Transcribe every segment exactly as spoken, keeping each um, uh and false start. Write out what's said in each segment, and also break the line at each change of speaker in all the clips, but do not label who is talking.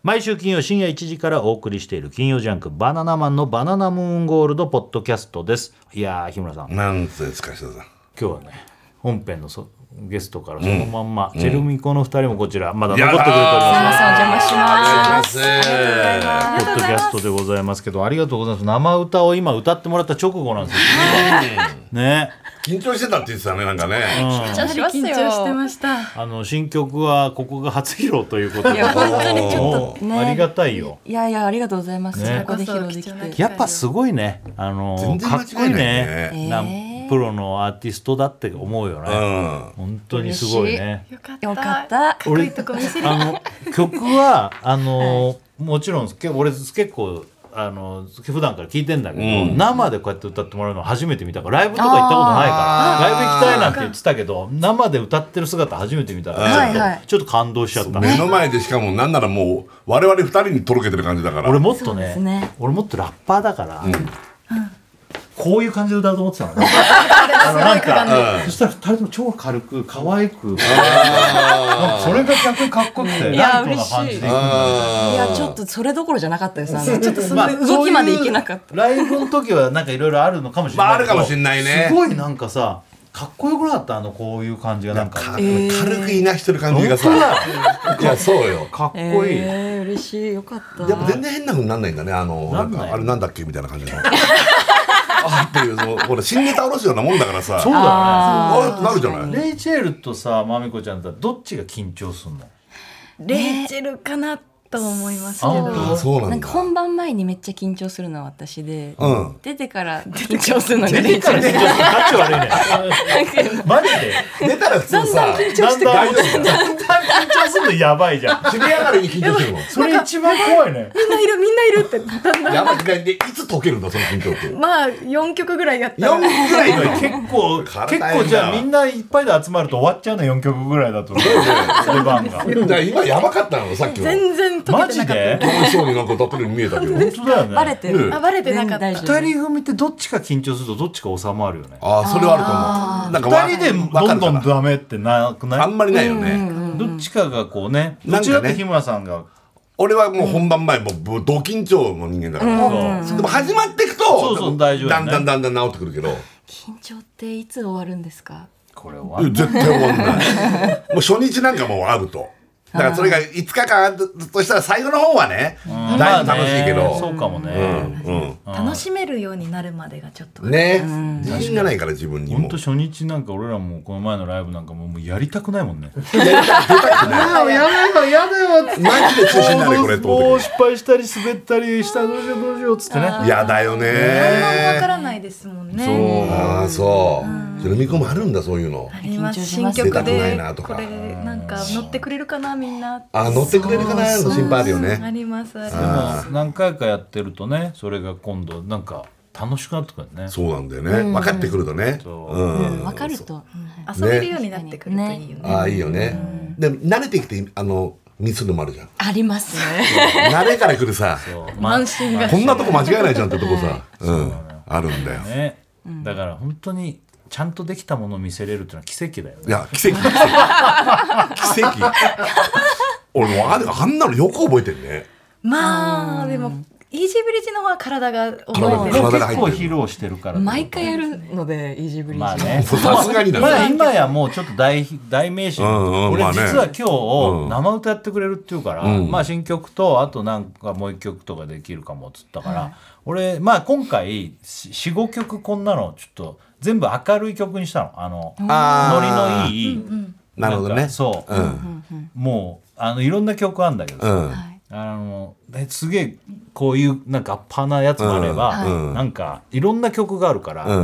毎週金曜深夜いちじからお送りしている金曜ジャンクバナナマンのバナナムーンゴールドポッドキャストです。いやー日村さん、
なんつですか人さん、
今日はね本編のそゲストからそのまんま、うん、チェルミコのふたりもこちらまだ残ってくれております。
お邪魔します。
ありがとうございます。
ポッドキャストでございますけど、ありがとうございます。生歌を今歌ってもらった直後なんですよ。ね。
緊張してたって言ってたね、なんかね。
緊張しますよ。緊張してました。
あの新曲はここが初披露ということで、
いや本当にちょっとね、
ありがたいよ。
いやいやありがとうございます。
ね、
ここで披露できて、
やっぱすごいね。あのかっこいいね。えー、なんプロのアーティストだって思うよね。うん、本当にすごいね。
よかった。よかった。かっこいいとこ見せる。
あの曲はあの、はい、もちろん俺結構。あの普段から聞いてんだけど、うん、生でこうやって歌ってもらうの初めて見たからライブとか行ったことないからライブ行きたいなんて言ってたけど生で歌ってる姿初めて見たらちょっと、はいはい、ちょっと感動しちゃった。
目の前でしかもなんならもう我々ふたりにとろけてる感じだから。
俺もっと ね, ね俺もっとラッパーだから、うんうん、こういう感じで歌うと思ってたのねあのなんか、うん、そしたらふたりとも超軽く可愛くあそれが逆にかっこよくてライトな感じでいくんだ。
いやちょっとそれどころじゃなかったです。あのちょっとその動きまでいけなかった、
まあ、ライブの時はなんかいろいろあるのかもしれないけど、まあ、
あるかもしれないね。
すごいなんかさかっこよくなかった。あのこういう感じがなんか
軽くいなしてる感じがさ、いやそうよ
かっこいい、
えー、嬉しいよかった。
やっぱ全然変な風になんないんだね。あのなんかあれなんだっけみたいな感じであっていうのこれ新ネタ下ろすようなもんだからさ。
そうだよね。あ
あなるじゃない。
レイチェルとさまみこちゃんだったらどっちが緊張すんの？
レイチェルかなと思いますけど、
あそうなんだ。
なんか本番前にめっちゃ緊張するのは私で、
うん、
出てから緊張するのが
レイチェル。出てから緊張するのタッチ悪いねマジで
出たら普通さ
だんだん緊張して
だんだん緊張するのやばいじゃん。
締め上がりに緊張するの
それ一番怖いね。
みんないるみんないるってだんだん
やばいでいつ解けるんだその緊張って。
まあよんきょくぐらいやったら
よんきょくぐらいの
結構結構じゃあみんないっぱいで集まると終わっちゃうのよんきょくぐらいだと思う出番が。
じゃあ今やばかったのさっきの
全然解けてなかった。
楽しそうになんか歌ってるように見えたけど
本当だよね。
バレてる。
あバレてなかった。
二人組ってどっちか緊張するとどっちか収まるよね。
ああそれはあると思う。なんか
二人でどんどんダメってなくない？
あんまりないよね。
どっちかがこうね。どっちかって日村さんが。
俺はもう本番前もうド緊張の人間だから、うん、でも始まっていくと
そうそう大丈夫、ね、
だんだんだんだん治ってくるけど。
緊張っていつ終わるんですか？
これ終わる
絶対終わんないもう初日なんかもうアウトだからそれがいつかかんとしたら最後の方はね、うん、だいぶ楽しいけど、まあね、
そうかもね、
うんうん、楽しめるようになるまでがちょっと
ね、うん、自信がないから自分にも
本当初日なんか俺らもこの前のライブなんかもうやりたくないもんね
やりたくない
やだよやだよ
マジで中止になるこれと
もう失敗したり滑ったりしたどうしようどうしようっつってね
やだよね
何もわからないですもんね。
そうああそうルミコもあるんだそういうの
あります。新曲でこれなんか乗ってくれるかなみんな
あ乗ってくれるかなの心配あるよね。
ありますあり
ます。何回かやってるとねそれが今度なんか楽しくなってくるね。
そうなんだよね、うん、分かってくるとね、
うんうん、分かると、
うん、遊べるようになってくるといいよね。
ああいいよね、うん、でも慣れてきてあのミスるのもあるじゃん。
ありますね
慣れからくるさ
慢心が
こんなとこ間違えないじゃんってとこさ、うん、あるんだよ、
ね、だから本当にちゃんとできたものを見せれるっていうのは奇跡だよね。
いや奇跡奇跡奇跡俺も あ, あんなのよく覚えてるね。
まあでもイージーブリッジの方は体が覚えてる。
結構披露してるから
毎回やるのでイージーブリッジ
まあね
さすがにだね、
まあ、今やもうちょっと 大, 大名詞、うんうん、俺実は今日生歌やってくれるっていうから、うん、まあ新曲とあとなんかもう一曲とかできるかもっつったから、うん、俺まあ今回 よん,ご 曲こんなのちょっと全部明るい曲にしたの。あのノリのいい、うんうん、
なるほどね。
そう、うん、もうあのいろんな曲あるんだけどさ、うんあのすげえこういうなんかアッパーなやつもあれば、うん、なんかいろんな曲があるから、うん、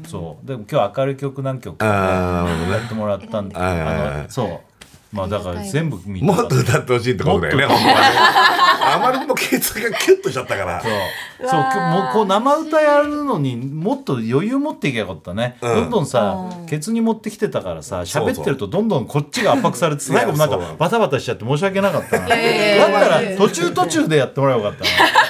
そうでも今日明るい曲何曲か、ね、やってもらったんであのそうまあだから全部見て
もっと歌ってほしいってことだよね本当はねあまりにもケツがキュッとしちゃったから
そうそうもうこう生歌やるのにもっと余裕持っていけばよかったね、うん、どんどんさケツに持ってきてたからさ喋ってるとどんどんこっちが圧迫されて最後なんかバタバタしちゃって申し訳なかったなだったら途中途中でやってもらえばよかったな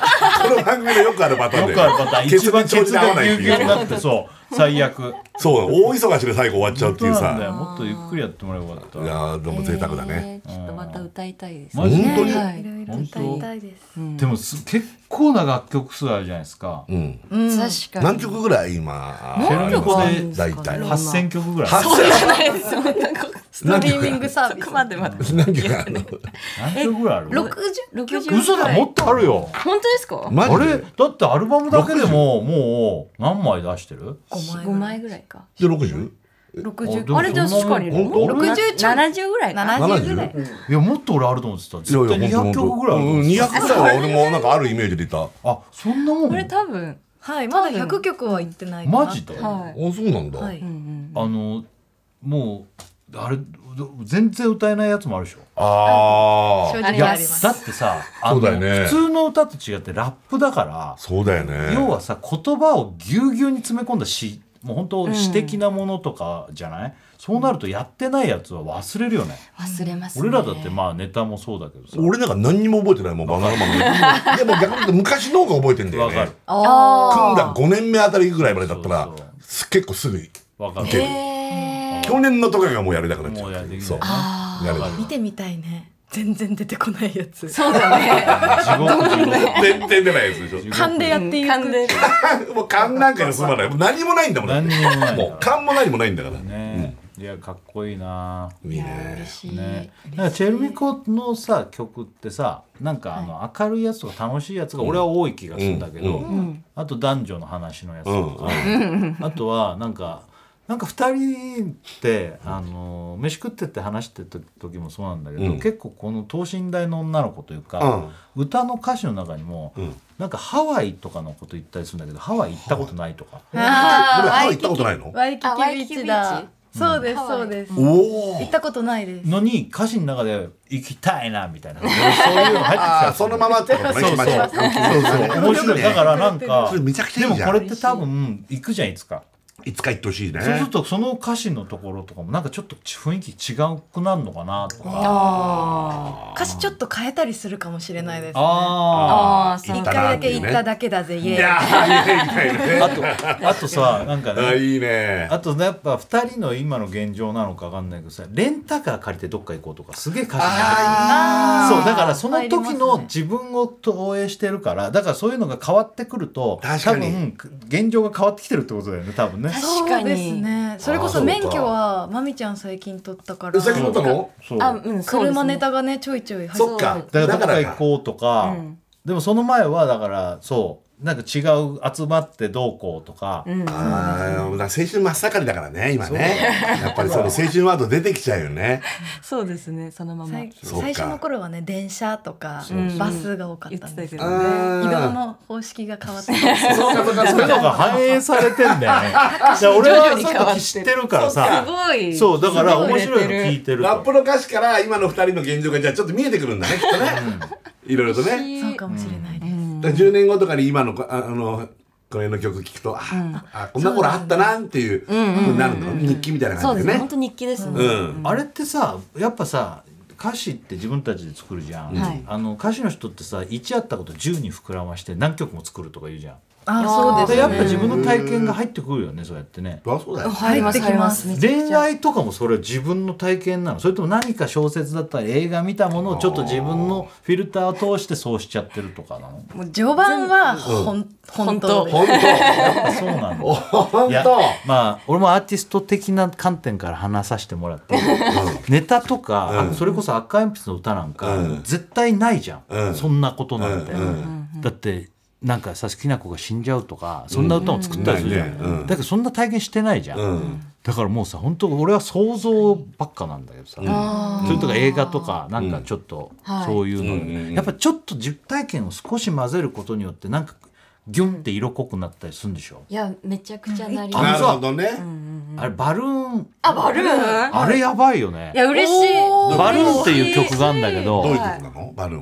の番組のよくあるパターンで
よくあるパターン、一番ケツがぎゅうぎゅうになって、そう最悪。
そう大忙しで最後終わっちゃうっていうさ。
もっとゆっくりやってもらえばよかった。
いやーでも贅沢だね。
ちょっとまた歌いたいです。
マジで
本当に。
はい
いろいろ歌いたいです。
でも結構な楽曲数あるじゃないですか。
うん。
確かに。
何曲ぐらい今？
シェルミコで
大体
はっせんきょくぐらい。
そうじゃない
です。そんなこと
ストリーミングサービス。
そこまでまで。
何曲あるの？
何曲ぐらいある？
六十曲。
嘘だ、もっとあるよ。
本当ですか？
マジで？
あれだってアルバムだけでももう何枚出してる？
五枚ぐらいか。
で六十？
六十。
あれじゃ確かに
本当
六十七十ぐらいか。
七十ぐらい。
いやもっと俺あると思ってた。絶対にひゃくきょくぐらいある。
にひゃくぐらいは俺もなんかあるイメージでいた。
あ、そんなもん？
これ多分
はい、まだ百曲は行ってないかな。
マジで？
は
あ、そうなんだ。
はい。
あのもうあれ全然歌えないやつもあるでしょ。
ああ。
正
いや
直あります。
だってさ、あの
そうだよね
普通の歌と違ってラップだから、
そうだよね。
要はさ言葉をぎゅうぎゅうに詰め込んだ詩、もう本当詩的なものとかじゃない？そうなるとやってないやつは忘れるよね。
忘れますね。
俺らだってまあネタもそうだけどさ。
俺なんか何にも覚えてないもんバナナマンの。でも逆に言うと昔の方が覚えてんだよね。
わかる。
組んだごねんめあたりぐらいまでだったら
そうそう
す結構すぐ
わかる。
去年のとかがもうやれなくなっちゃう。
もうやできないね。
そう。やれない。
見てみたいね。全然出てこないやつ。
そうだね。
地獄地獄。
全然出ないやつでしょ。
勘でやっていく。
勘で。
もう勘なんかに済まない。もう何もないんだもん。
何にもないんだから
もう勘も何もないんだから。
ね。いやかっこいいな。
いいね。
嬉しい。
ね。なんかチェルミコのさ曲ってさ、なんかあの明るいやつとか楽しいやつが俺は多い気がするんだけど、あと男女の話のやつとか、あとはなんか。なんかふたりってあの飯食ってって話してた時もそうなんだけど、
うん、
結構この等身大の女の子というか、うん、歌の歌詞の中にも、うん、なんかハワイとかのこと言ったりするんだけど、ハワイ行ったことないとか。
俺ハワイ行ったことないの？
ワイキキビーチだ。そうですそうです。
おお。
行ったことないです。
のに歌詞の中で行きたいなみたいな、そういうの入ってきた。
そのままってことね。
そうそうそうそう面白い。だからなんか
めちゃくちゃいいじゃん。
でもこれって多分行くじゃんいつか。
いつか行ってほしいね。
そうするとその歌詞のところとかもなんかちょっと雰囲気違くなるのかなとか。
あ
歌詞ちょっと変えたりするかもしれないですね。
あ
あ、
一回だけ行っただけだぜイエーイ。
いやー
あとあとさなんかね。
あいいね。
あとねやっぱふたりの今の現状なのかわかんないけどさ、レンタカー借りてどっか行こうとかすげえ歌詞になってる。そうだからその時の自分を投影してるから、だからそういうのが変わってくると多分現状が変わってきてるってことだよね多分ね。
確かに
そうですね。それこそ免許はまみちゃん最近取ったから。
最近取ったの？
そう。
あ、うん、
車ネタがねちょいちょい入って。
そっか。
だからどっか行こうとか、でもその前はだからそうなんか違う集まってどうこうとか、
うん、
ああ青春真っ盛りだからね今ね。やっぱりその青春ワード出てきちゃうよね。
そうですねそのまま。
最初の頃はね電車とかバスが多かったんですけど
ね。
移動の方式が変わって
そうかそうかそういうのが反映されてんだよね。俺はそういう時知ってるからさ。
すごい。
そうだから面白いの聞いてる。
ラップの歌詞から今のふたりの現状がじゃあちょっと見えてくるんだねきっとね。いろいろとね。
そうかもしれないです。
じゅうねんごとかに今のあのこれの曲聞くと、あ、あこんな頃あったなっていうふうになるの、日記みたいな感じでね。
本当日記ですね。
あれってさやっぱさ歌詞って自分たちで作るじゃん。あの歌詞の人ってさいちあったことじゅうに膨らまして何曲も作るとか言うじゃん。
あ、そうですね。
やっぱ自分の体験が入ってくるよねそうやってね。
あ、そうだよ。
入ってきます。
恋愛とかもそれ自分の体験なの？それとも何か小説だったり映画見たものをちょっと自分のフィルターを通してそうしちゃってるとかなの？
もう序盤はほん本当
本当。
やっぱそうなの。
本
いや
当。
まあ俺もアーティスト的な観点から話させてもらってネタとか、うん、それこそ赤鉛筆の歌なんか、うん、絶対ないじゃん、うん、そんなことなんて、うん、だってなんかさ好きな子が死んじゃうとかそんな歌も作ったりするじゃん、うんうん、だけどそんな体験してないじゃん、うん、だからもうさ本当俺は想像ばっかなんだけどさ、うん、それとか映画とかなんかちょっとそういうの、うん、やっぱちょっと実体験を少し混ぜることによってなんかギュンって色濃くなったりするんでしょ。
いやめちゃくちゃなります。
なるほどね。
あれバルーン。
あバルーン。
あれやばいよね。
いや嬉しい。
バルーンっていう曲があるんだけど。
どういう曲なの？バルーンって。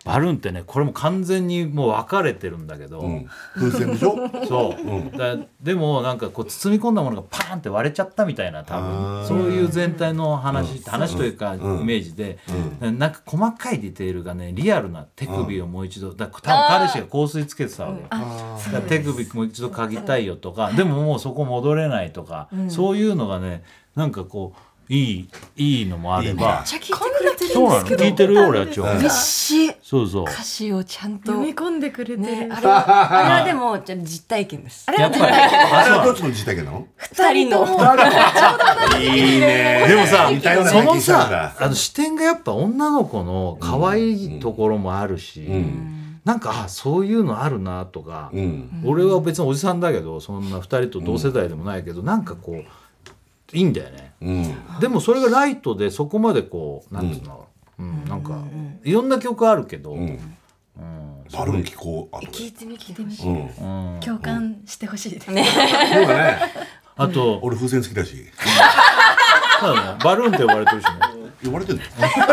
バルーンってねこれも完全にもう分かれてるんだけど、うん、
風船でしょ
そう、うん、だでもなんかこう包み込んだものがパーンって割れちゃったみたいな多分そういう全体の話、うん、話というか、うん、イメージで、うん、なんか細かいディテールがねリアルな手首をもう一度だから多分彼氏が香水つけてたわけ、だから手首もう一度嗅ぎたいよとかでももうそこ戻れないとか、うん、そういうのがねなんかこういいいいのもあれば、めっ
ちゃ聞いてくれてるんですけど、
そうなの聞いてるよ俺はちょ
嬉しい。
そうそう
歌詞をちゃんと
読み込んでくれてる、
ね、あれはあれはでもじゃ実体験です。
あれは実体験。
あれはどっちの実体験なの？
二人の。
いいね。
でもさ、そのさ、あの視点がやっぱ女の子の可愛いところもあるし。うんうんなんかあそういうのあるなとか、うん、俺は別におじさんだけどそんなふたりと同世代でもないけど、うん、なんかこういいんだよね、うん、でもそれがライトでそこまでこうなんていうの、うんうん、なんかいろんな曲あるけど、うんうん、
バルーン聞こう
聞いてみ聞いてみ、
うんうん、共感してほしいです
ね。
そうだね。あ
と
俺風船好きだし、
そうだね、バルーンって呼ばれてるしね。
呼ばれてるの？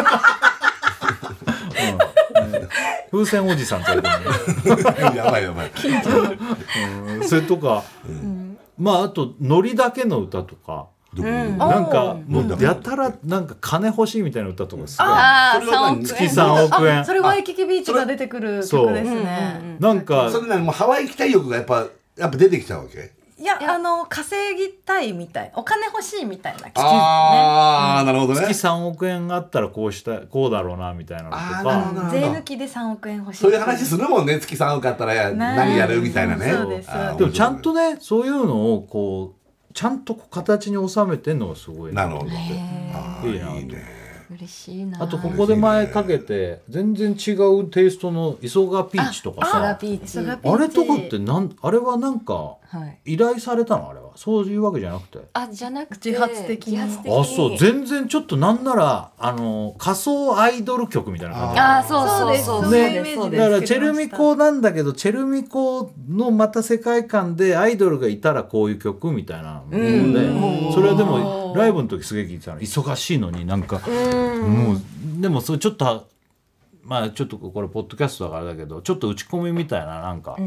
風船おじさんって言われてるね。
やばいやばい。
うん、それとか、うん、まああとノリだけの歌とか、うん、なんかもうやたらなんか金欲しいみたいな歌とかすごい。
ああ、さんおくえん。
月さんおくえん。
それワイキキビーチが出てくる曲ですね。
なんか
それなのもうハワイ行きたい欲がやっぱやっぱ出てきちゃうわけ。
いやあの稼ぎたいみたいお金欲しいみたいな月ですね。
ああ、なるほどね。
月さんおくえんあったらこうしたこうだろうなみたいなのとか、
税抜きでさんおくえん欲しい。
そういう話するもんね。月さんおくあったら何やるみたいなね。
そうです。
でもちゃんとねそういうのをこうちゃんと形に収めてんのがすごい。
なるほど。い
いな。
いいね。
嬉しいな。
あとここで前かけて全然違うテイストの磯賀ピーチとかさ、
あ,
あ,
ピーチ
あれとかってなんあれはなんか依頼されたのあれはそういうわけじゃなくて
あじゃなくて
自発的に。
あそう全然ちょっとなんならあの仮想アイドル曲みたいな感じ。
ああそうそうそうそう
ね、だからチェルミコなんだけどチェルミコのまた世界観でアイドルがいたらこういう曲みたいなので、うん、それはでもライブの時すげえ聞いてたの忙しいのになんか、うん、もうでもそれちょっとまあちょっとこれポッドキャストだからだけどちょっと打ち込みみたいななんか、うん、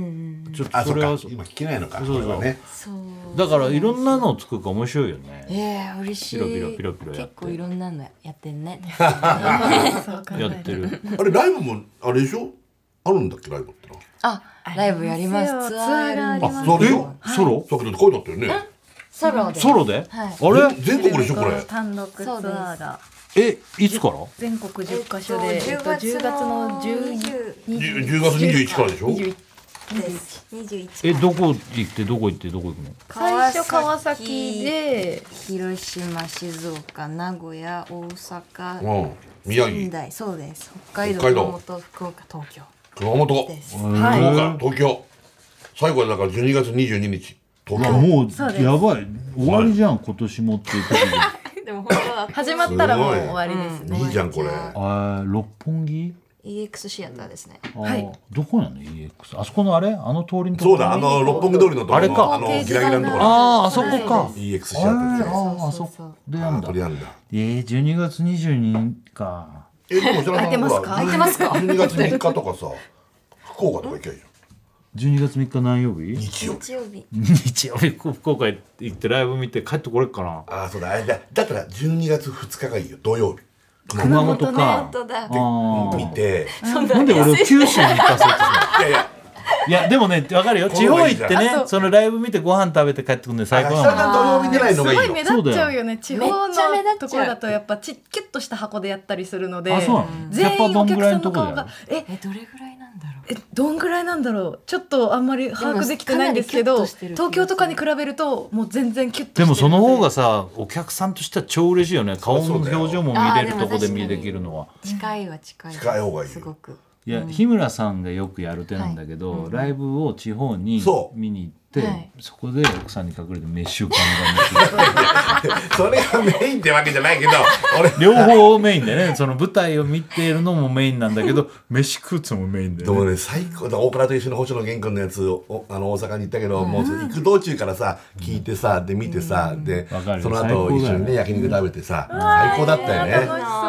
ちょっとそれは
今聞けないのか。
そうそう、
ね、
だからいろんなのを作るから面白いよね。
えー、嬉しい。
ピロピロピロピロやって
結構いろんなのやってんね。
やってる。
あれライブもあれでしょ？あるんだっけライブっての？
あライブやります。ツアーがあります。
あ、そうでしょ？ソロ？さっき書いてあったよね。
ソロで。
ソロで？はい、あれ？
全国でしょこれ？
単独ツアーが。
え、いつから？
全国じゅっかしょで、えっと、じゅうがつのじゅう
じゅうがつにじゅういちからでしょ？にじゅういち
え、どこ行ってどこ行ってどこ行くの？
最初川崎で
広島、静岡、名古屋、大阪、
うん、宮城、
仙台、そうです。北海道、熊本、福岡、東京。
熊本、
です。
福岡、東京。最後はだからじゅうにがつにじゅうににち、東京。
もうやばい、終わりじゃん今年もっていう時に。
でも本当は
始まったらもう終わりですね。
いいじゃんこれ。
あ、六本木？
イーエックス シアターですね。
はい。どこなの イーエックス？あそこのあれ？あの通りのところ。
そうだ、あの六本木通りのところ。
あれか。
あのギラギラのところ。
ああ、あそこか。
イーエックス シアターです。
ああ、あそこでやんだ。
あ、やんだ。
えー、じゅうにがつにじゅうににちか。
え、でもそれは
空いてますか？
じゅうにがつみっかとかさ、福岡とか行きゃいいじゃん。
じゅうにがつみっか何曜日？
日曜日。
日曜日。
日曜日福岡行ってライブ見て帰ってこれっかな。
ああ、そうだ。あれだ。だったらじゅうにがつふつかがいいよ。土曜日。
熊本か。
見て。
なんで俺を九州に行かせようとするの？
いやいや。
いやでもね分かるよ。地方行ってね、そのライブ見てご飯食べて帰ってくるんで最高なの。
土曜日出ないのがいいよ。
すごい目立っちゃうよね。地方のところだとやっぱちキュッとした箱でやったりするので、全員お客さんの顔が
えどれぐらいなんだろう。
えどんぐらいなんだろう。ちょっとあんまり把握できてないんですけど、東京とかに比べるともう全然キュッとしてる。
でもその方がさお客さんとしては超嬉しいよね。顔の表情も見れるとこで見できるのは。
近いは近い。
近い方がいい。
すごく。
いや、うん、日村さんがよくやる手なんだけど、はい、ライブを地方に見に行って、はい、そこで奥さんに隠れて飯を考える
それがメインってわけじゃないけど
俺両方メインでね、その舞台を見ているのもメインなんだけど飯食うつもメインで、ね、
でもね最高だ。大倉と一緒に星野源君のやつをあの大阪に行ったけど、うん、もう行く道中からさ聞いてさで見てさ、うん、でその後一緒にね焼肉食べてさ、うん、最高だったよね。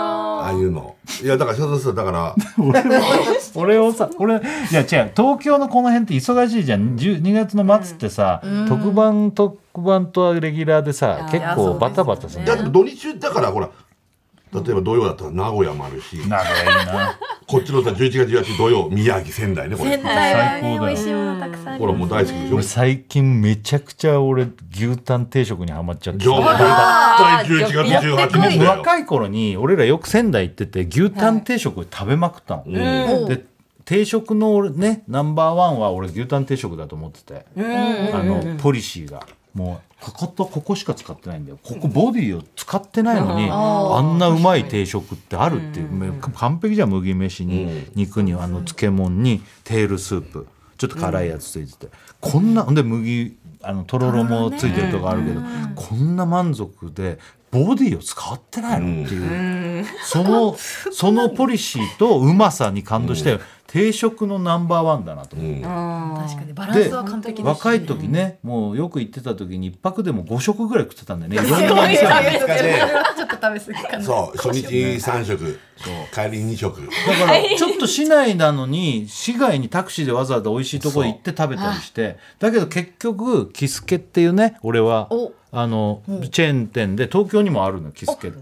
ああいうの。いやだからそうそうだから
俺をさ俺いや違う東京のこの辺って忙しいじゃん。にがつの末ってさ、うん、特番特番とレギュラーでさ結構バタバタする。
いやでも土日だからほら例えば土曜だったら名古屋もあるし、
名古屋いいな。
こっちのさじゅういちがつじゅうはちにち土曜宮城仙台ねこれ。
仙台はね美味しいものたくさんある。
これもう大好きでしょ。
俺最近めちゃくちゃ俺牛タン定食にハマっちゃって。
じゃあじゅういちがつじゅうはちにちだよ。
若い頃に俺らよく仙台行ってて牛タン定食食べまくったの。はい、で定食の俺ねナンバーワンは俺牛タン定食だと思ってて、あのポリシーが。もうこことここしか使ってないんだよ。ここボディを使ってないのに、うん、あんなうまい定食ってあるっていう、うん、完璧じゃん。麦飯に、うん、肉にあの漬物にテールスープちょっと辛いやつついてて、うん、こんなで麦あのとろろもついてるとこあるけど、うん、こんな満足でボディを使ってないのっていう、うん、そのそのポリシーとうまさに感動して、うん、定食のナンバーワンだなと思って、うん、
確かにバランスは完璧ですね。
若い時ねもうよく行ってた時に一泊でもご食ぐらい食ってたんだよね。いろん
な店がちょっと食べ過ぎかな。
そう初日さん食そう帰りに食
だからちょっと市内なのに市外にタクシーでわざわざ美味しいところ行って食べたりして、だけど結局キスケっていうね俺はあの、うん、チェーン店で東京にもあるのキスケって。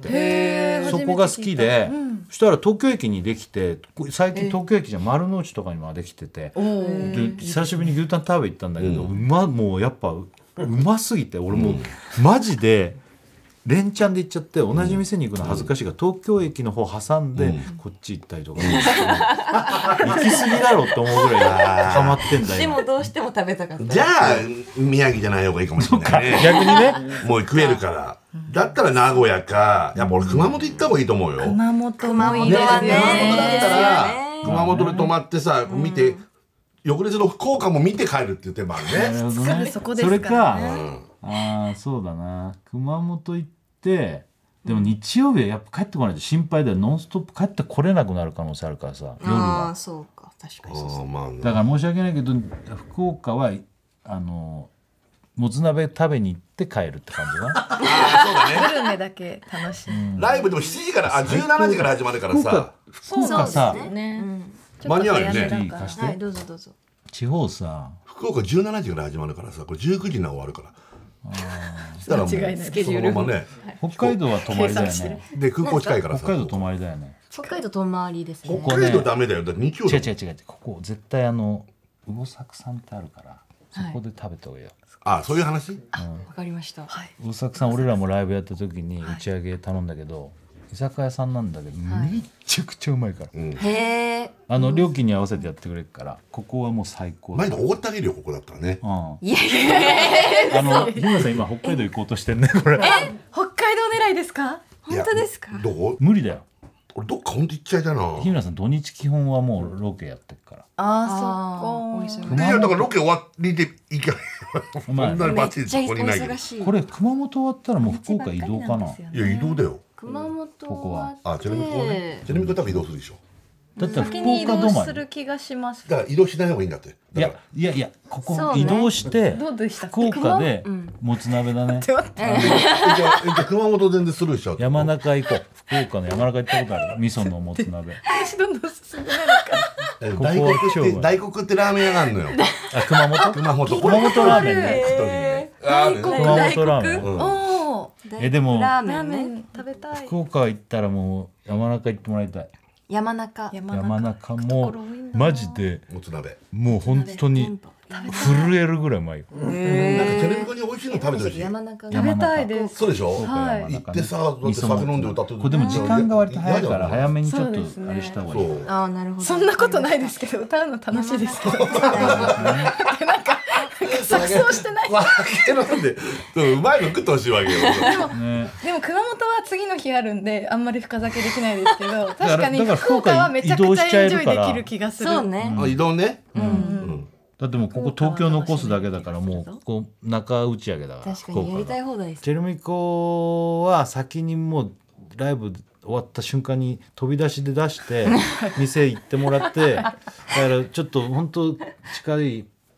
そこが好きで、うん、そしたら東京駅にできて最近東京駅じゃ丸の内とかにもできてて、で久しぶりに牛タン食べ行ったんだけど、うん、うまもうやっぱうますぎて俺もう、うん、マジで連チャンで行っちゃって同じ店に行くの恥ずかしいが東京駅の方挟んでこっち行ったりとか、うん、行き過ぎだろって思うぐらいハマってんだよ。
でもどうしても食べたかった。
じゃあ宮城じゃない方がいいかもしれないね。
逆にね
もう食えるからだったら名古屋かやっぱ俺熊本行った方がいいと思うよ。
熊本
もいいですよね。
熊本だったら熊本で泊まってさ見て翌日の福岡も見て帰るっていう手もあるね。
なるほどね。
そこですからね。
それか、うん、あそうだな熊本行ってでも日曜日はやっぱ帰ってこないと心配だよ。ノンストップ帰ってこれなくなる可能性あるからさ夜は。
あそうか確かにそうそう、
まあね、
だから申し訳ないけど福岡はあのもつ鍋食べに行って帰るって感じかな。
あそうだね。
グルメだけ楽しい、うん、
ライブでもしちじからあじゅうしちじから始まるからさ
福岡さ、
ねうん、
間に合うよね。
はいどうぞどうぞ。
地方さ
福岡じゅうしちじから始まるからさこれじゅうくじに終わるから。
そしたらもうスケジュール
ままね、
北海道は泊まりだよね。
で空港近いからさ
北海道泊まりだよね。
北海道泊まりですね。
北海道ダメだよ。だって日曜
違う違う違うここ絶対あの魚作さんってあるからそこで食べた方がいいよ。
あそういう話。
あわかりました。
魚作さん俺らもライブやった時に打ち上げ頼んだけど居酒屋さんなんだけどめっちゃくちゃうまいから。
へえ。
あの料金に合わせてやってくれるからここはもう最高。
前におごってあげるよここだったらね。
いやいやいや。
あの日村さん今北海道行こうとしてんねこれ。
え北海道狙いですか。本当ですか。
どこ
無理だよ。
俺どっか本当行っちゃいたいな。
日村さん土日基本はもうロケやってるから。
ああそっか。
いやだからロケ終わりで行けない。こんなにバッチリそこにないけど。
これ熊本終わったらもう福岡移動かな。
いや移動だよ。
熊本
こは
あチェルミコはね。チェルミコ多分移動するでしょ。
だったら福
先に移
岡止まり。
動する気がします。
だから移動しない方がいいんだって。
いやいやいやここ移動して福岡でもつ鍋だね。
じゃあ熊本全然スルーしちゃう。
山中行こう。福岡の山中行ったことある。味噌のもつ鍋。
私どんどん進んでないのか。
大黒って大黒ってラーメン屋があるのよ。
あ熊本
熊本
熊本ラーメンね。
大黒
熊本ラーメン。
おお。
えでも
ラーメン
食べたい。
福岡行ったらもう山中行ってもらいたい。
山中
山中もマジで
もつ鍋
もう本当に震えるぐらいうまいよ。
なんかテレビ子に美味しいの食べてほしい。
山中
食べたいです。
そうでしょ。
はい。
行ってさ、だって酒飲んで歌って。
これでも時間が割と早いから早めにちょっとあれした方がいい。
ああなるほど。
そんなことないですけど歌うの楽しいですけど。なんか錯綜してない。
酒飲んでうまいの食ってほしいわけよ。
でもでも熊本は次の日あるんであんまり深酒できないですけど確かに福岡はめちゃくちゃエンジョイできる気がする。
そうね。
移動ね。
だってもうここ東京残すだけだからもうここ中打ち上げだから。
確かにやりたい放題です。
チェルミコは先にもうライブ終わった瞬間に飛び出しで出して店行ってもらってだからちょっと本当近い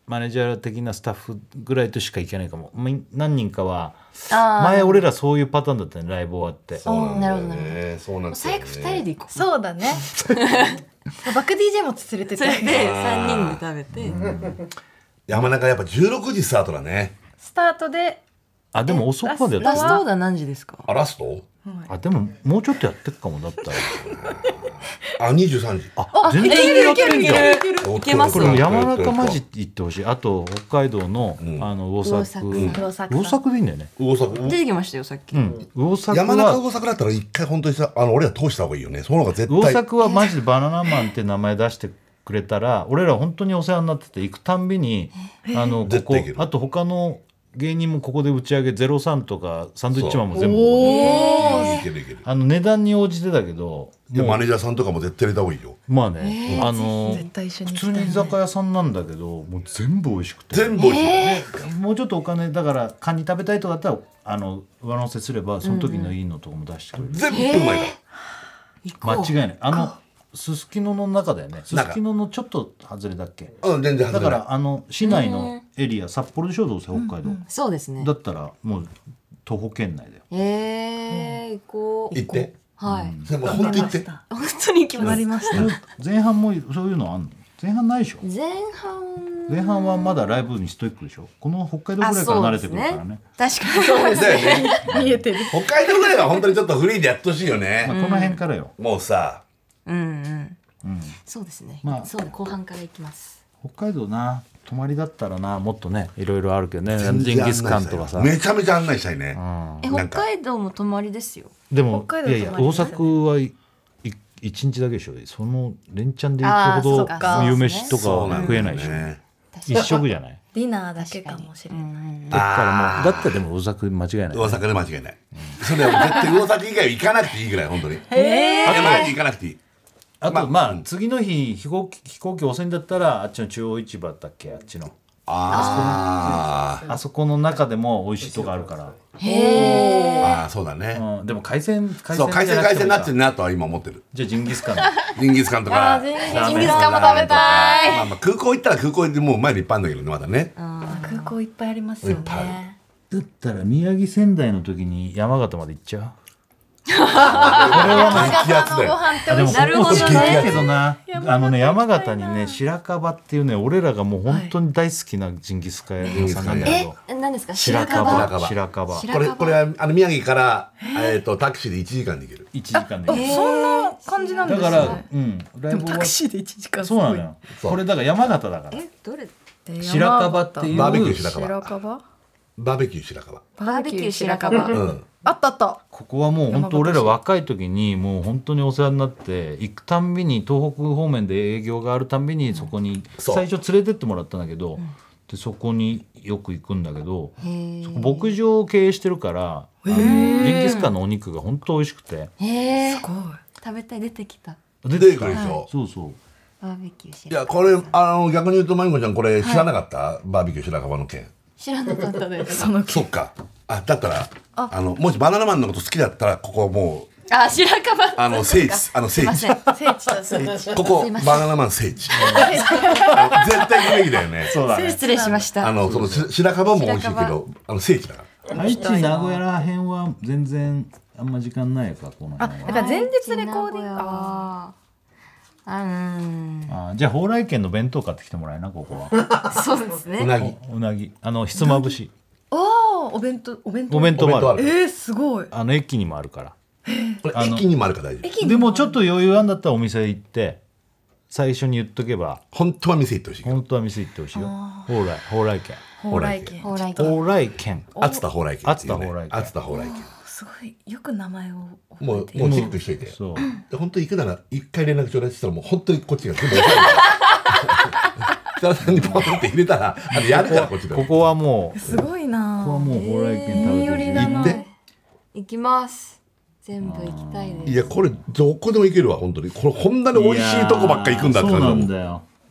マネージャー的なスタッフぐらいとしか行けないかも。み何人かは
あー
前俺らそういうパターンだったね、ライブ終わって。
そうなんだよ
なるほどな
ね。そうなんだよね。
最悪ふたりで行こう。
そうだねバック ディージェー も連れてて
それでさんにんで食べて、
山中やっぱじゅうろくじスタートだね。
スタートで
あでも遅くまでやって
ラ
る。
ストオーダー何時ですか？
あラスト？
あでももうちょっとやってっかも。だったら
あにじゅうさんじ。
あ全然やってんじゃん。
い
いけます
これも山中マジ行ってほしい。あと北海道の、
ん
あの魚作
魚
作さん
魚作でいいんだよね。
魚作。
出てきましたよさっき。
うん魚作
山中
は
魚作だったら一回本当にさ、あの俺ら通した方がいいよね。その方が絶
魚
対。
作はマジでバナナマンって名前出してくれたら俺ら本当にお世話になってて、行くたんびにあのここ
絶対行ける
あと他の芸人もここで打ち上げゼロさんとかサンドイッチマンも全部
いけるいける。
あの値段に応じてだけど、
で
もう
マネージャーさんとかも絶対入れた方がいいよ。
まあね、あの
絶対一緒に
普
行きたいね
通に居酒屋さんなんだけどもう全部美味しくて、
全部美味しい。
でもうちょっとお金だからカニ食べたいとかだったらあの上乗せすればその時のいいのとかも出してくれる、
全部うまいから。
行こう。
間違いない。あのすすきのの中だよね。すすきののちょっと外れだっけ。
うん全然
だか
外れない。
らあの市内のエリア、札幌でしょどうせ北海道、
そうですね
だ。ったらもう徒歩圏内だよ。
えー、行こう。
行って。
はい。
それもう本当行って。
本当に行き
決
ます。
まりました
前半もそういうのあんの？前半ないでしょ。
前半。
前半はまだライブにストイックでしょ。この北海道ぐらいから慣れてくるからね。
確かにそうです
だよね。
見えてる
北海道ぐらいは本当にちょっとフリーでやってほしいよ
まあ、
ね。
この辺からよ。
もうさ、
うんうん。
うん、
そうですね。
まあ
そうね後半から行きます。
北海道な泊まりだったらなもっとねいろいろあるけどね、
全然
ジンギスカンとかさ。
めちゃめちゃ案内したいね。
え
なんか
北海道も泊まりですよ。
でも
北海道
いやいや大
泊まりですよね
阪はいい一日だけでしょ。その連チャンで行
あー
くほど
そうか
夕飯とか
そうなんだよ
食えないでしょ。
ね。
一食じゃない。
ディナーだけかもしれない
だからもうだったらでも大阪間違いない。
大阪で間違いない。それはもう絶対大阪以外は行かなくていいぐらい本当に。
え
あとマジ行かなくていい。
あと
まあ
まあ次の日飛行機飛行機遅いんだったらあっちの中央市場だっけあっちの
あー
あそこの中でも美味しいとこあるから。
あーそうだね。
うん、でも海鮮海
そう海鮮海鮮になって
る。
るなとは今思ってる。
じゃあジンギスカン。
ジンギスカンとか。
ジンギス
カン
ジンギスカンも食べたい。
まあまあ空港行ったら空港でもううまいのいっぱいあるんだけどねまだね。
空港いっぱいありますよ
いっぱいあ
ね
だったら宮城仙台の時に山形まで行っちゃう。
激アツだよ。
ご飯って
あでもこ
なるほどね
こ好きだけどな。あのね山形にね白樺っていうね俺らがもう本当に大好きなジンギスカン屋さんなんだけ
え
ど。
何ですか？
白
白
樺
樺。
白樺
白
これこれはあの宮城からえっとタクシーでいちじかんで行ける。
一時間で行ける。
そんな感じなんですね
だからうんライブ終わっ
ーでいちじかん
そうなのよ。
そう
これだから山形だから。
えどれ？
白樺っていう
バーベキュー白樺
白樺
バーベキュー白樺。
バ
バーベキュー白樺。
うん。
あったあった
ここはもう本当俺ら若い時にもう本当にお世話になって行くたんびに東北方面で営業があるたんびにそこに
そう
最初連れてってもらったんだけど、でそこによく行くんだけど、
へー
そこ牧場を経営してるからあのジンギスカンのお肉が本当美味しくて。
へえ。
すごい
食べたい出てきた。
出てくるでしょ。
そうそう。
バーベキュー
い
白樺。
やこれあの逆に言うとマリコちゃんこれ知らなかったバーベキュー白樺の件。
知らなかったです。
その
そっか。あだったらあのもしバナナマンのこと好きだったらここもう
あ白樺。
あの聖地あの聖地
すいません。
聖地だ聖地
ここ
すいません
バナナマン聖地あの絶対行くべきだよね。
そうだね。
失礼しました。
あのそのし白樺も美味しいけどあの聖地だから。
愛知名古屋らへんは全然あんま時間ないかこの
あ
辺は。
だから前日レコーディングあ
ああうん
あじゃあ蓬莱軒の弁当買ってきてもらえなここは。
そうですね。
うなぎ
うなぎあのひつまぶし
あお弁当お弁当
お弁当もある。
お弁当ある
えー、すごい
あの駅にもあるから。
これ駅にもあるから大丈夫。
駅に
でもちょっと余裕あんだったらお店行って最初に言っとけば
本当は店行ってほしいけど。
本当は店行ってほしいよ。蓬莱蓬莱軒
蓬莱軒
蓬莱軒
蓬莱軒
熱田蓬莱軒っていうね。
熱田蓬莱軒
熱田蓬莱軒。
すごいよく名前を
もう
覚えている
もうチェックしといて。
そう
で本当に行くなら一回連絡ちょうだいって言ったらもう本当にこっちが全部押さえるから設楽さんにポンって入れたらあのやるからこっちで
ここはもう
すごいな
ここはもう蓬莱軒食べてほしい。
行って
行きます。全部行きたいです。
いやこれどこでも行けるわ本当にこれこんなに美味しいとこばっか行くんだって
そうな
感じだもん。
んだよ。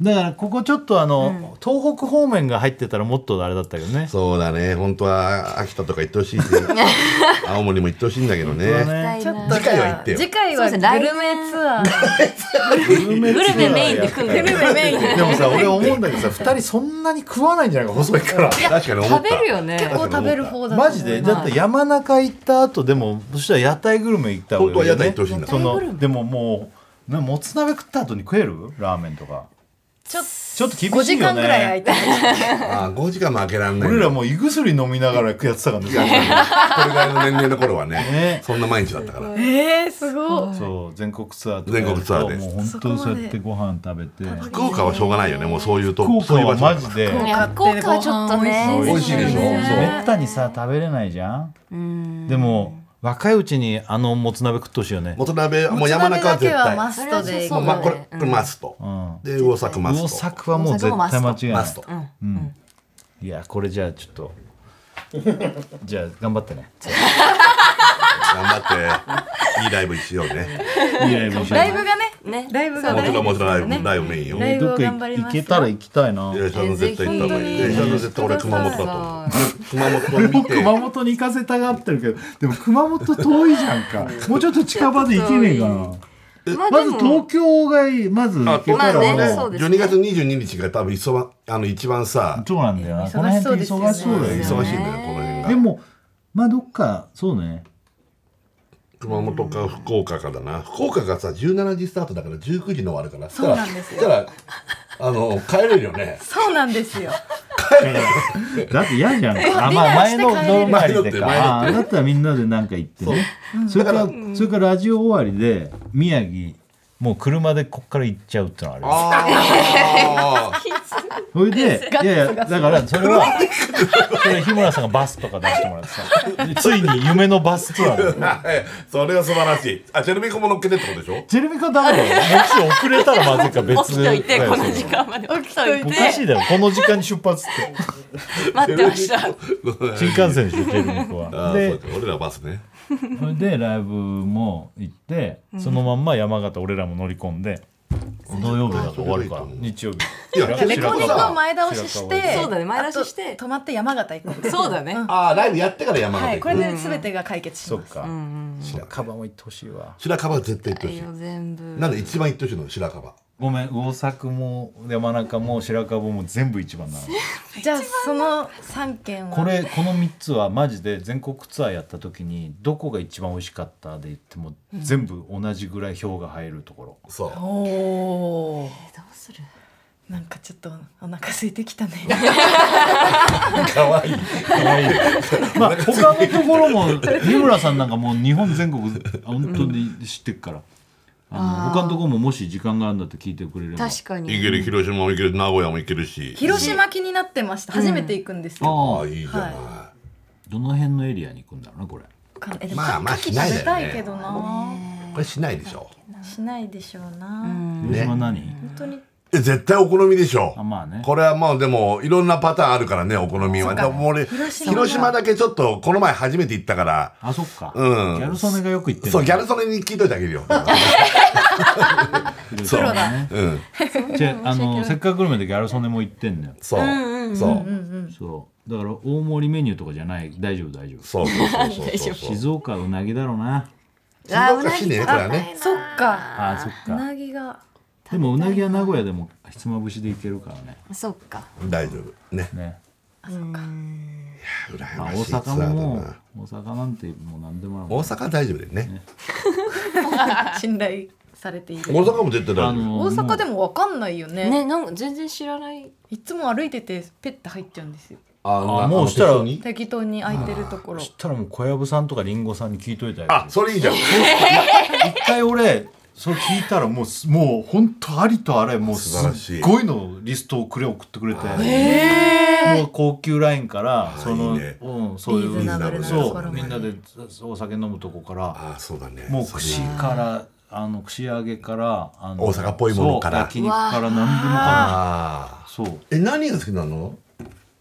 だからここちょっとあの、うん、東北方面が入ってたらもっとあれだったけどね。
そうだね、本当は秋田とか行ってほしいし青森も行ってほしいんだけどね。
ねちょっと
次回は行ってよ。
次回はグルメツアー
グルメメインで来る。グルメメインで。
でもさ俺思うんだけどさふたりそんなに食わないんじゃないか細いから。
確かに思った。
食べるよね。
結構食べる方だと思う。
マジでだって山中行った後でもそしたら屋台グルメ行った方がいいよね。
本当は屋台行ってほしいんだ。
そのでももうなもつ鍋食った後に食えるラーメンとか。
ちょっ
ちょっと厳しいよね。
ごじかんぐらい空いて
ああごじかんも開けらんない。
俺らもう胃薬飲みながらやってたからね。これぐ
らいの年齢の頃はね、
ね
そんな毎日だったから。
えー、すごい。
そう全国ツアーとか
全国ツアーで
もう本当にそうやってご飯食べて。
福岡はしょうがないよね。もうそういうと
福岡はマジで
福岡はちょっとね
美味しいでしょ。そう
めったにさ食べれないじゃん。うんでも若いうちにあのもつ鍋食ってほしいよね。
もつ鍋もう山中は絶対
マストで、
まあこれこれマスト。で魚作マスト。
魚作はもう絶対間違いない。
マスト。
うんいやこれじゃあちょっとじゃあ頑張ってね。
頑張っていいライブしようね。
いいライブしよう。
ライブがね
ね
ライブが
もちろんもちろんライブライブメインよ。
どっか行けたら行きたいな。
いやちゃんと絶対行った方がいい。いやちゃんと絶対俺熊本だと思う。熊本見て。
熊本に行かせたがってるけどでも熊本遠いじゃんか。もうちょっと近場で行けねえかな。まず東京がいい。まず行けたらもう
じゅうにがつにじゅうににちが多分忙あの一番さ
そうなんだよな。この辺って忙しそうだよね。
忙しいんだよこの辺が。
でもまあどっかそうね
熊本か福岡かだな。福岡がさじゅうしちじスタートだからじゅうくじに終わるから。
そうなんですよ。
だからあの帰れるよね。
そうなんですよ。
だって嫌じゃん。あまあ前のドロ回りでか。あだったらみんなでなんか行ってね。それからそれからラジオ終わりで宮城もう車でこっから行っちゃうってのある。ああ。それでいやいやだからそれはそれ日村さんがバスとか出してもらってさついに夢のバスツアー。
それは素晴らしい。あチェルミコも乗っけてってことでしょ。
チェルミコダメだよ。もし遅れたらまずいから別
起きといてこの時間まで起きといて。
おかしいだろこの時間に出発って
待ってました。
新幹線でしょチェルミコは。
で俺らバスね。
それでライブも行ってそのまんま山形俺らも乗り込んで土曜日だと終わるから日曜日。
いや
レコーディングを前倒しして
そうだね前倒しして
泊まって山形行こう。
そうだね。
ああライブやってから山形
はい
行く。
これで全てが解決します。
そっか白樺も行ってほしいわ。
白樺は絶対行ってほしい。
全部
なんで一番行ってほしいの白樺。
ごめん魚作も山中も白樺も全部一番なの。
じゃあそのさんけんは
これこのみっつはマジで全国ツアーやった時にどこが一番美味しかったで言っても全部同じぐらい票が入るところ。
そう。
おお。
どうする。
なんかちょっとお腹空いてきたね。
可愛い可愛い。
まあ他のところも日村さんなんかもう日本全国本当に知ってるから。あの他のところももし時間があるんだって聞いてくれれば。
確かに。
行ける広島も行ける名古屋も行けるし。
広島気になってました。初めて行くんですよ。
ああいいじゃない。
どの辺のエリアに行くんだろうなこれ。
まあまあしないだよね。これしないでしょ。
しないでしょうな。
広島何？
本当に。
え絶対お好みでしょ。
あまあね。
これはもうでもいろんなパターンあるからねお好みは。でも俺広島だけちょっとこの前初めて行ったから。
あそっか。
うん。
ギャル曽根がよく行ってる。
そうギャル曽根に聞いといてあげるよ。
プロだね。うん。じゃあのせっかくグルメでギャル曽根も行ってんだよ。
そうそう
そうだから大盛りメニューとかじゃない大丈夫大丈夫。
そうそうそうそう。
静岡うなぎだろうな。
静岡市ねこれはね。
そっか。
あそっか。
うなぎが。
でもうなぎは名古屋でもひつまぶしでいけるからね。
そっか。
大丈夫ね。
ね。
あそっか。
いや羨
まあ大
ましいツア
阪もも
ーだな。
う大阪なんてもう何でもある。
大阪は大丈夫だよね。
信頼されている。
大阪も絶対大丈夫。
大阪でもわかんないよね。
ねなんか全然知らない。
いつも歩いててペッて入っちゃうんですよ。
あ
もうしたら
適当に空いてるところ。
そしたらもう小籔さんとかリンゴさんに聞いといたら。
あそれいいじゃん。
一回俺それ聞いたらもうもう本当ありとあらゆるもうすっごいのリストをくれ送ってくれて、もう高級ラインからそのうんそういうそうみんなでお酒飲むとこから
あそうだね。
もう串からあの串揚げからあの
大阪っぽいものから
焼肉から何でもかな。そう
え何が好きなの？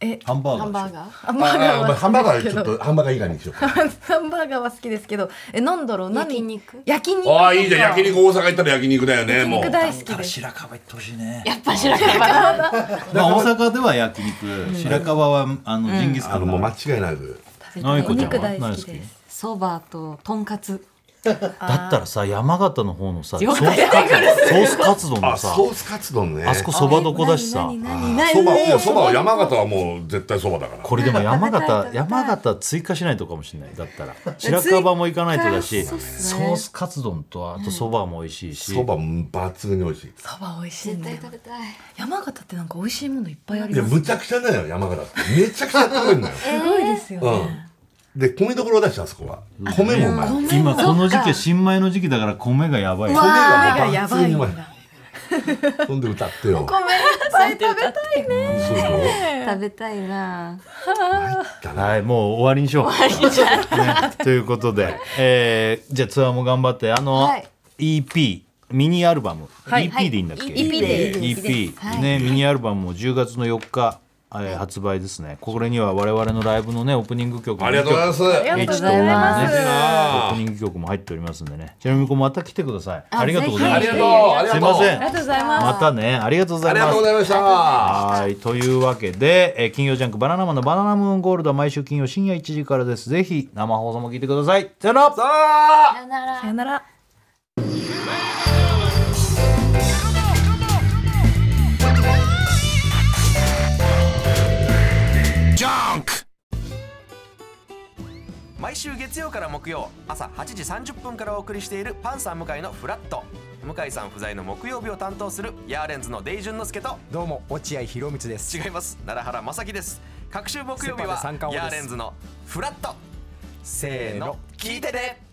え
ハンバーガー
ハンバーガーハン
あ
バーガーは
あハンバーガーちょっ
好きですけど
とハンバーガー以外にしようか。
ハンバーガーは好きですけどえなんだろう何
焼肉
焼肉とか
ああいいじゃん、焼肉、大阪行ったら焼肉だよね。もう
焼肉大好きです
白樺行ってほしいね。
やっぱ白樺
まあ大阪では焼肉、白樺はあのジンギスカン
あのもう間
だ。
違いなく
何子ちゃんは
お肉大好
何好き？
きです
そばととんかつ
だったらさ山形の方のさソ
よく
ースカツソースカツ丼
あ
のさ
ソースカツ丼ね。
あそこそばどこだしさ。
何何何
そば
何
いやそばは山形はもう絶対そばだから。
これでも山
食べたい
形
食べたい
山形追加しないとかもしれない。だったら白樺も行かないとだし、
そうっすね
ソースカツ丼とあとそばも美味しいし、
そば抜群に美味しい。
そば美味しいん
絶
だよ
対食べたい
山形ってなんか美味しいものいっぱいあり
いや
ます
むちゃくちゃだよ山形ってめちゃくちゃ食べるのよ。
すごいですよ
うん
ね。
で米どころだしあそこは米もうまい。米
今この時期は新米の時期だから米がやばい。
が
米がや
抜群にうまい。
ばいんだ
ほんで歌ってよ。
米いっぱい食べたいね
そうそう。
食べたいな
はい、もう終わりにしよう。ね、ということで、えー、じゃあツアーも頑張ってあの、
はい
イーピー ミニアルバム、
はい
イーピー でいいんだっけ、
はい イーピー でいいです
イーピー、
はい
ね、ミニアルバムもじゅうがつのよっか、えー発売ですね。これには我々のライブのねオープニング曲も
ありがとうございます。
ありがとうございます
ねオープニング曲も入っておりますんでね。ちなみにこうまた来てください。ありがとうございます。
ありがとうありがとう。
すいません
ありがとうございます
またねありがとうございます
ありがとうご。ざいました。
はいというわけで、えー金曜ジャンクバナナマンのバナナムーンゴールドは毎週金曜深夜いちじからです。ぜひ生放送も聞いてください。さよなら。
さあ。
さよなら
さよなら
毎週月曜から木曜朝はちじさんじゅっぷんからお送りしているパンサー向井のフラット。向井さん不在の木曜日を担当するヤーレンズのデイジュンの之介と、
どうも落合博満です。
違います奈良原正樹です。各週木曜日は
セパで三冠王です
ヤーレンズのフラット。せーの聞いてね。